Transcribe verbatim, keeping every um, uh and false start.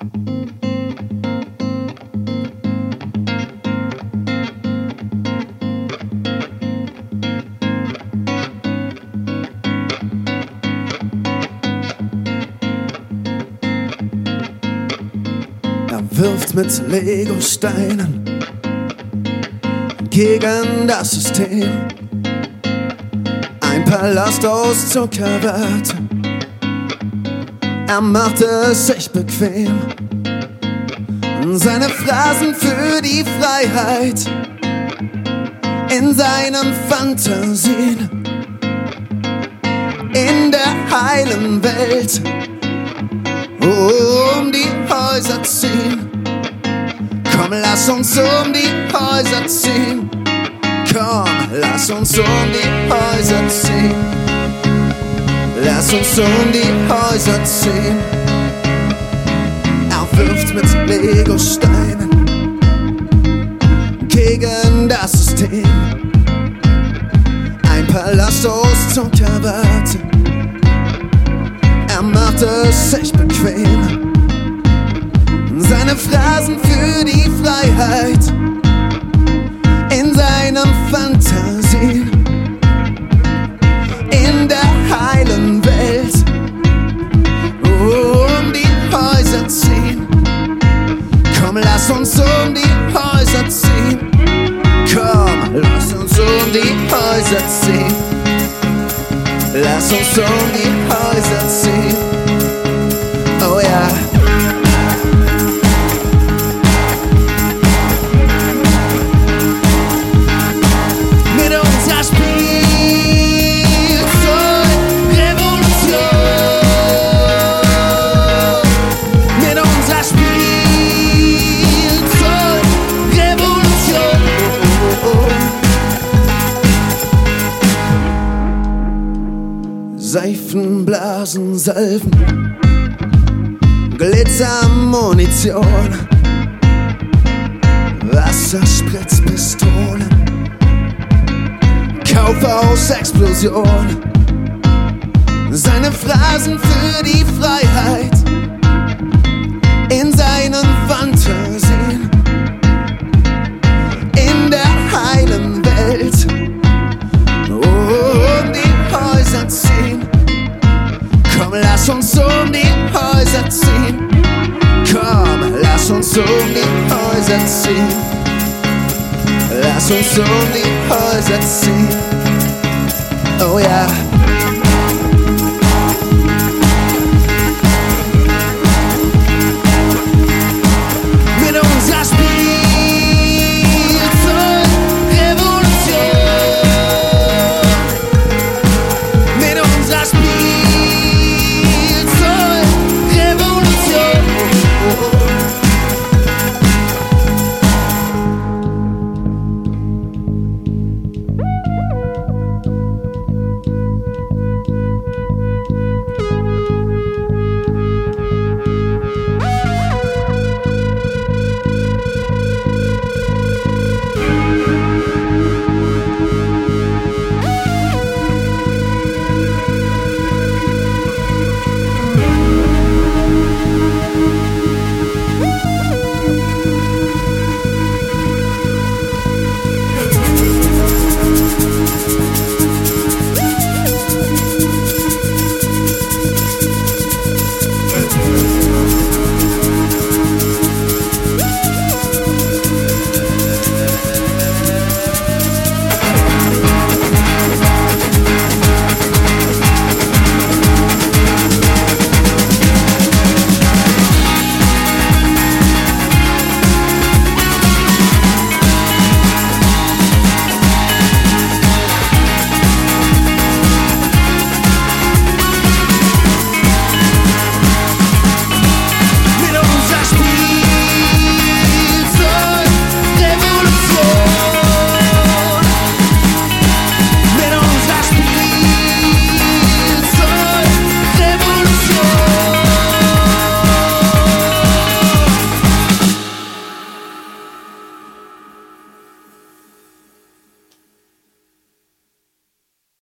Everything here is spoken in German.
Wirft mit Legosteinen gegen das System. Ein Palast aus Zuckerwatte, er macht es sich bequem. Seine Phrasen für die Freiheit in seinen Fantasien, in der heilen Welt, um die Häuser ziehen. Komm, lass uns um die Häuser ziehen. Komm, lass uns um die Häuser ziehen. Lass uns um die Häuser ziehen. Er wirft mit Legosteinen gegen das System. Ein Palast aus Zuckerwatte, er macht es sich bequem. Seine Phrasen für die Freiheit in seinen Fantasien, in der heilen Welt, um die Häuser ziehen. Komm, lass uns um die Häuser ziehen. Komm, lass uns um die Häuser ziehen. Lass uns um die Häuser ziehen. Oh ja. Mit unserer Spielzeugrevolution. Mit unserer Spielzeugrevolution. Seifenblasen, Salven, Glitzermunition, Wasserspritzpistolen, Kaufhaus-Explosion. Seine Phrasen für die Freiheit in seinen Fantasien, in der heilen Welt, um die Häuser ziehen. Komm, lass uns um die Häuser ziehen. Komm, lass uns um die Häuser ziehen. Lass uns um die Häuser ziehen. Oh ja.